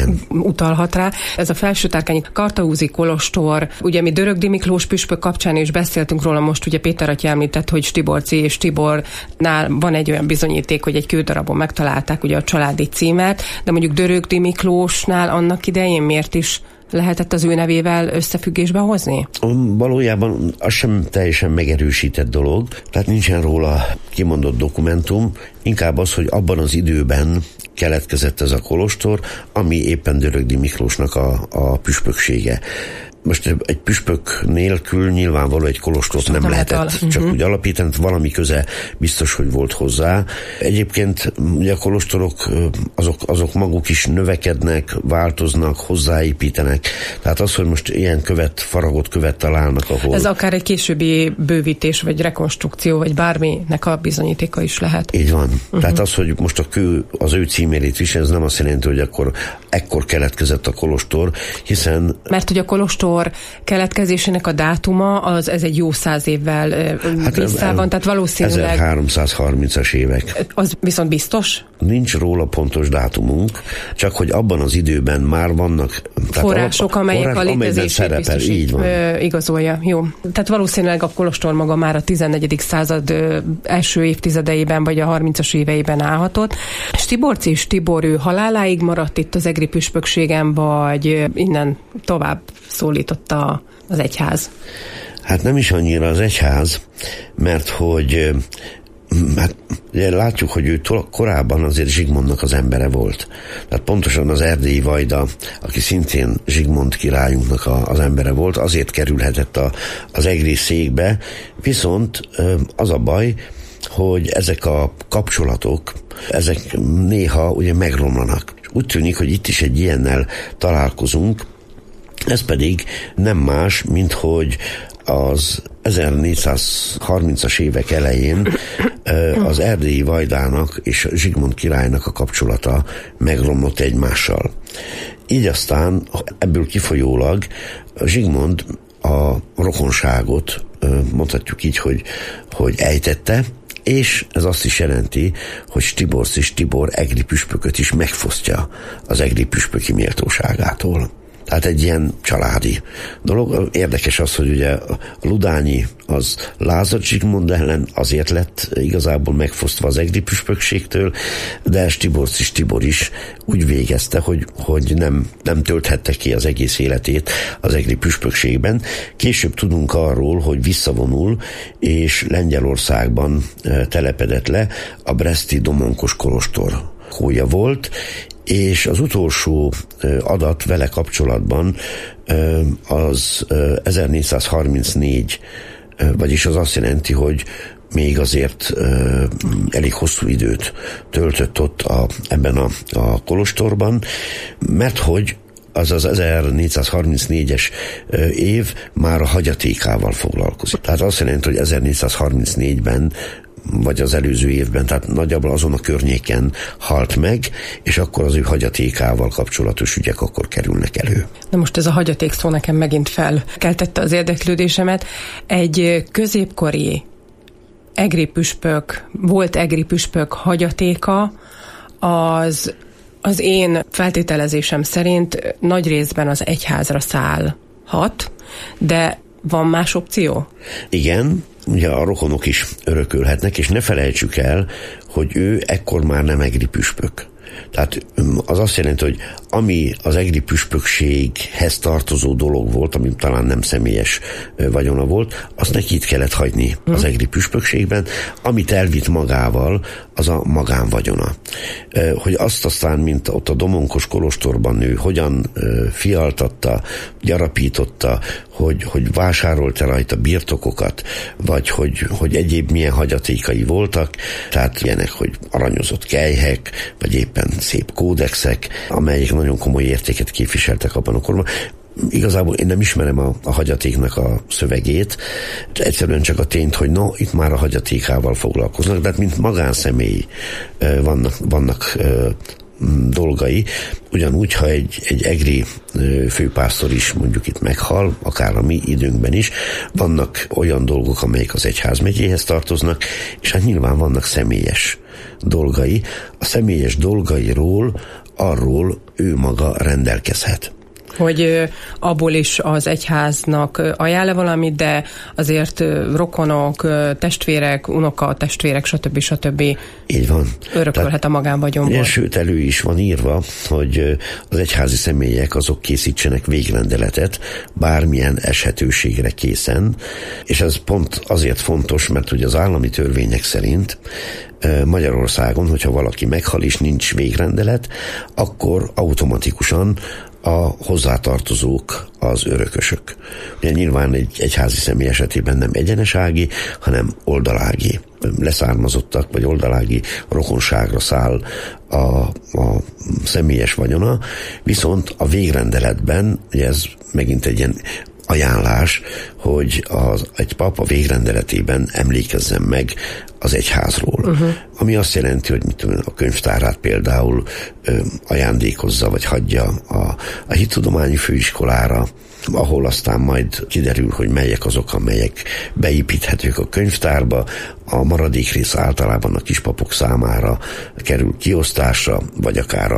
utalhat rá. Ez a felsőtárkányi kartaúzi kolostor, ugye mi Dörögdi Miklós püspök kapcsán is beszéltünk róla, most ugye Péter atya említett, hogy Stiborczy és Tibornál van egy olyan bizonyíték, hogy egy kődarabon megtalálták ugye a családi címert, de mondjuk Dörögdi Miklósnál annak idején miért is lehetett az ő nevével összefüggésbe hozni?
Valójában az sem teljesen megerősített dolog, tehát nincsen róla kimondott dokumentum, inkább az, hogy abban az időben keletkezett ez a kolostor, ami éppen Dörögdi Miklósnak a püspöksége. most egy püspök nélkül nyilvánvaló egy kolostort nem lehetett csak úgy alapítani, valami köze biztos, hogy volt hozzá. Egyébként ugye a kolostorok azok maguk is növekednek, változnak, hozzáépítenek. Tehát az, hogy most ilyen faragott követ találnak, ahol...
Ez akár egy későbbi bővítés, vagy rekonstrukció, vagy bárminek a bizonyítéka is lehet.
Így van. Tehát az, hogy most a kő az ő címérét visel, ez nem azt jelenti, hogy ekkor keletkezett a kolostor, hiszen... Mert
hogy a kolostor keletkezésének a dátuma, ez egy jó 100 évvel vissza van, tehát valószínűleg...
1330-as évek.
Az viszont biztos?
Nincs róla pontos dátumunk, csak hogy abban az időben már vannak...
Források, amelyek a létezését igazolja. Jó. Tehát valószínűleg a kolostor maga már a 14. század első évtizedeiben, vagy a 30-as éveiben állhatott. Stiborci Tibor, ő haláláig maradt itt az egri püspökségen, vagy innen tovább szólította az egyház?
Hát nem is annyira az egyház, mert hogy látjuk, hogy ő korábban azért Zsigmondnak az embere volt. Tehát pontosan az erdélyi vajda, aki szintén Zsigmond királyunknak az embere volt, azért kerülhetett az egri székbe, viszont az a baj, hogy ezek a kapcsolatok, ezek néha ugye megromlanak. Úgy tűnik, hogy itt is egy ilyennel találkozunk, ez pedig nem más, mint hogy az 1430-as évek elején az erdélyi vajdának és Zsigmond királynak a kapcsolata megromlott egymással. Így aztán ebből kifolyólag Zsigmond a rokonságot, mondhatjuk így, hogy ejtette, és ez azt is jelenti, hogy Stiborz és Tibor egri püspököt is megfosztja az egri püspöki méltóságától. Tehát egy ilyen családi dolog. Érdekes az, hogy ugye a Ludányi az Lázár Zsigmond ellen azért lett igazából megfosztva az egri püspökségtől, de Stiborz és Tibor is úgy végezte, hogy nem tölthette ki az egész életét az egri püspökségben. Később tudunk arról, hogy visszavonul, és Lengyelországban telepedett le, a breszti Domonkos kolostor kója volt, és az utolsó adat vele kapcsolatban az 1434, vagyis az azt jelenti, hogy még azért elég hosszú időt töltött ott ebben a kolostorban, mert hogy az 1434-es év már a hagyatékával foglalkozik. Tehát azt jelenti, hogy 1434-ben vagy az előző évben, tehát nagyjából azon a környéken halt meg, és akkor az ő hagyatékával kapcsolatos ügyek akkor kerülnek elő.
Na most ez a hagyaték szó nekem megint felkeltette az érdeklődésemet. Egy középkori egri püspök, volt egri püspök hagyatéka, az én feltételezésem szerint nagy részben az egyházra szállhat, de van más opció?
Igen, ugye a rokonok is örökölhetnek, és ne felejtsük el, hogy ő ekkor már nem egri püspök. Tehát az azt jelenti, hogy ami az egri püspökséghez tartozó dolog volt, ami talán nem személyes vagyona volt, azt neki itt kellett hagyni az egri püspökségben, amit elvitt magával, az a magánvagyona. Hogy azt aztán, mint ott a Domonkos kolostorban ő hogyan fialtatta, gyarapította, hogy vásárolta rajta birtokokat, vagy hogy egyéb milyen hagyatékai voltak, tehát ilyenek, hogy aranyozott kelyhek, vagy éppen szép kódexek, amelyek nagyon komoly értéket képviseltek abban a korban. Igazából én nem ismerem a hagyatéknak a szövegét, egyszerűen csak a tényt, hogy itt már a hagyatékával foglalkoznak, de hát mint magánszemély vannak dolgai, ugyanúgy, ha egy egri főpásztor is mondjuk itt meghal, akár a mi időnkben is, vannak olyan dolgok, amelyek az egyházmegyéhez tartoznak, és hát nyilván vannak személyes dolgai. A személyes dolgairól, arról ő maga rendelkezhet.
Hogy abból is az egyháznak ajánl valamit, de azért rokonok, testvérek, unoka, testvérek, stb.
Így van.
Örökölhet a magánvagyonból.
Sőt, elő is van írva, hogy az egyházi személyek azok készítsenek végrendeletet bármilyen eshetőségre készen, és ez pont azért fontos, mert hogy az állami törvények szerint Magyarországon, hogyha valaki meghal és nincs végrendelet, akkor automatikusan a hozzátartozók, az örökösök. Ugye nyilván egy egyházi személy esetében nem egyenesági, hanem oldalági leszármazottak, vagy oldalági rokonságra száll a személyes vagyona, viszont a végrendeletben, ugye ez megint egy ilyen ajánlás, hogy egy pap a végrendeletében emlékezzen meg az egyházról. Ami azt jelenti, hogy a könyvtárát például ajándékozza, vagy hagyja a hittudományi főiskolára, ahol aztán majd kiderül, hogy melyek azok, amelyek beépíthetők a könyvtárba. A maradék rész általában a kispapok számára kerül kiosztásra, vagy akár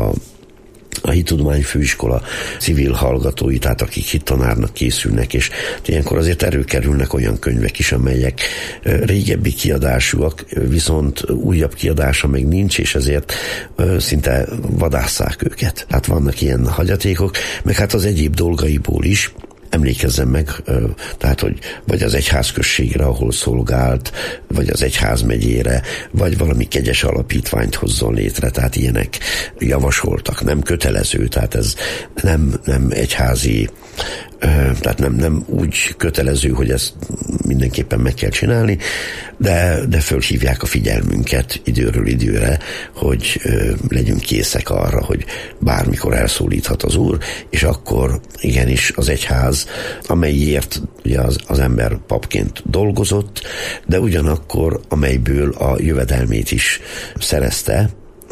a hittudományi főiskola civil hallgatói, tehát akik hittanárnak készülnek, és ilyenkor azért előkerülnek olyan könyvek is, amelyek régebbi kiadásúak, viszont újabb kiadása még nincs, és ezért szinte vadásszák őket. Hát vannak ilyen hagyatékok, meg hát az egyéb dolgaiból is emlékezzen meg, tehát, hogy vagy az egyházközségre, ahol szolgált, vagy az egyházmegyére, vagy valami kegyes alapítványt hozzon létre, tehát ilyenek javasoltak, nem kötelező, tehát ez nem egyházi, tehát nem úgy kötelező, hogy ezt mindenképpen meg kell csinálni, de fölhívják a figyelmünket időről időre, hogy legyünk készek arra, hogy bármikor elszólíthat az Úr, és akkor igenis az egyház, amelyért ugye az ember papként dolgozott, de ugyanakkor amelyből a jövedelmét is szerezte,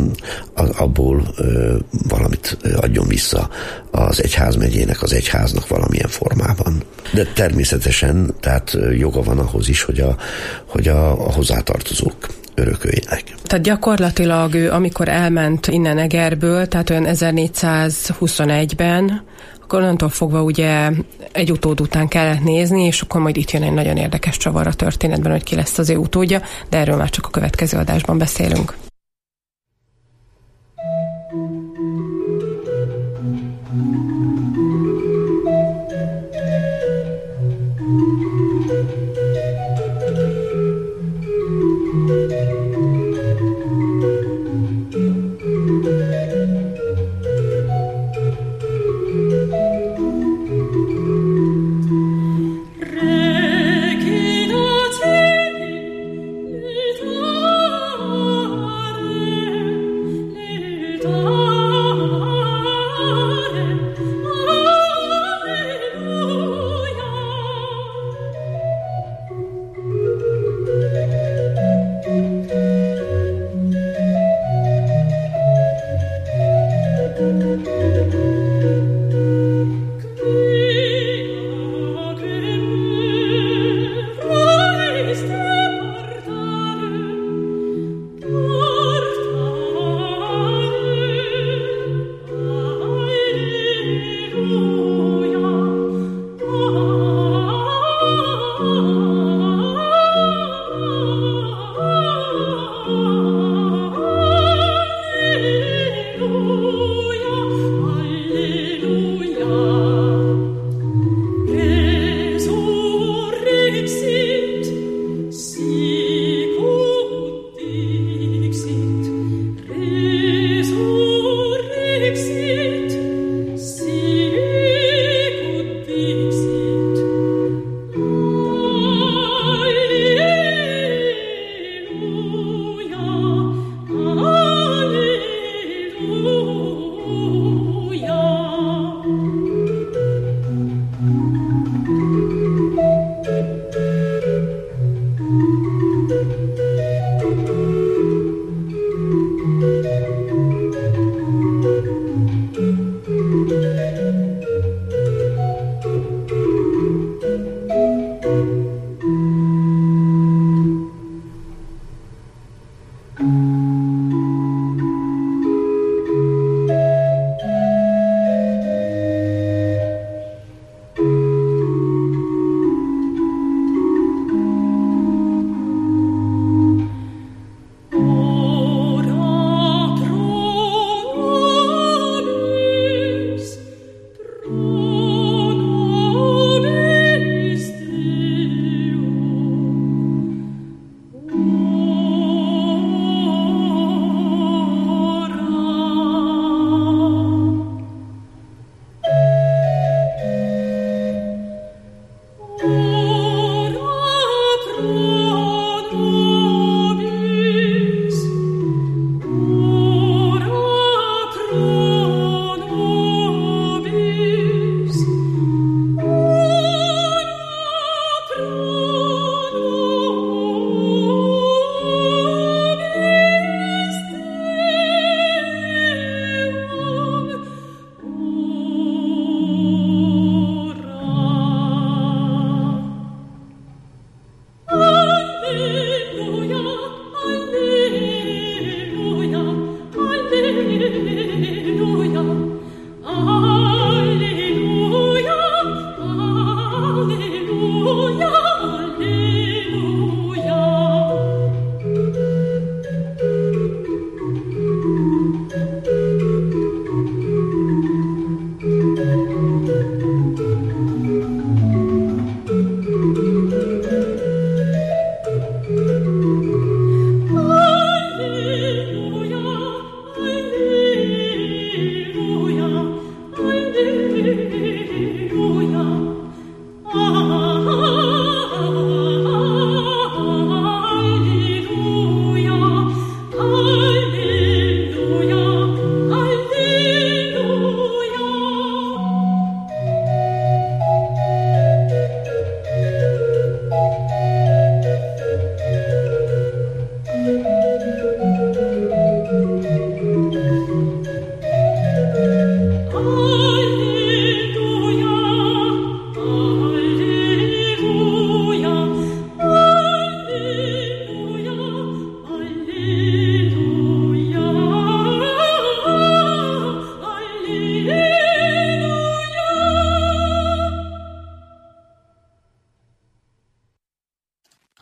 abból valamit adjon vissza az egyházmegyének, az egyháznak valamilyen formában. De természetesen, tehát joga van ahhoz is, hogy a hozzátartozók örököljenek.
Tehát gyakorlatilag ő, amikor elment innen Egerből, tehát olyan 1421-ben, akkor onnantól fogva ugye egy utód után kellett nézni, és akkor majd itt jön egy nagyon érdekes csavar a történetben, hogy ki lesz az ő utódja, de erről már csak a következő adásban beszélünk.
Regina Celi,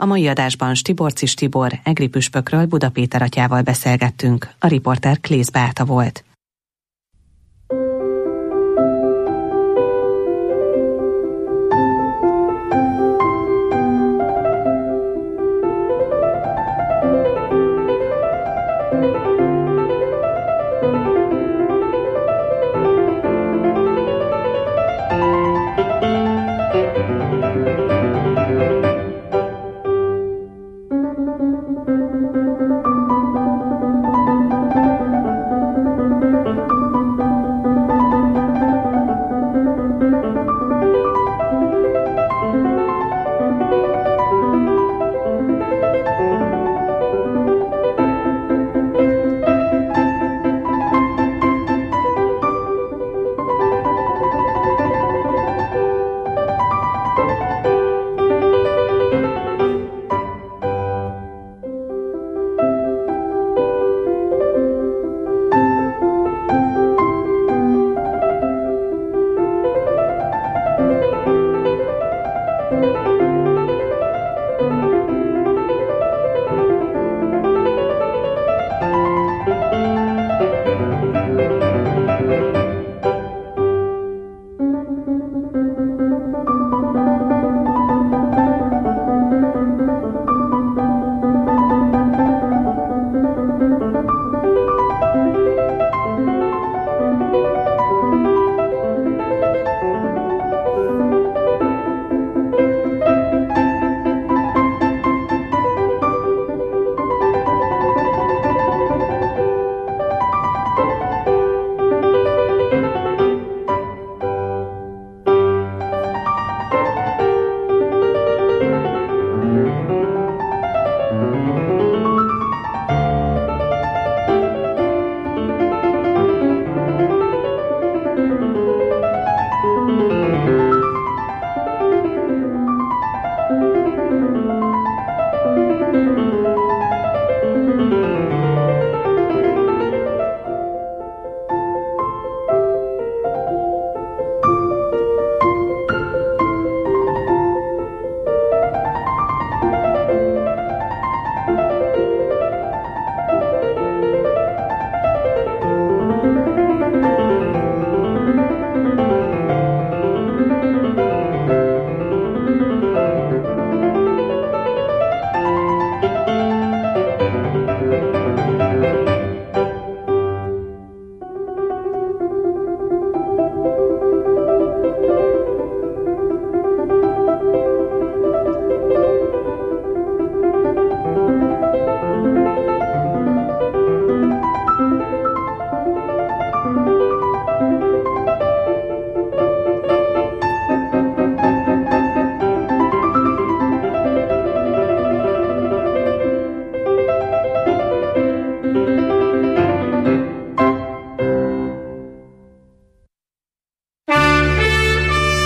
A mai adásban Stiborcis Tibor, egri püspökről Buda Péter atyával beszélgettünk. A riporter Klész Beáta volt.
Thank you.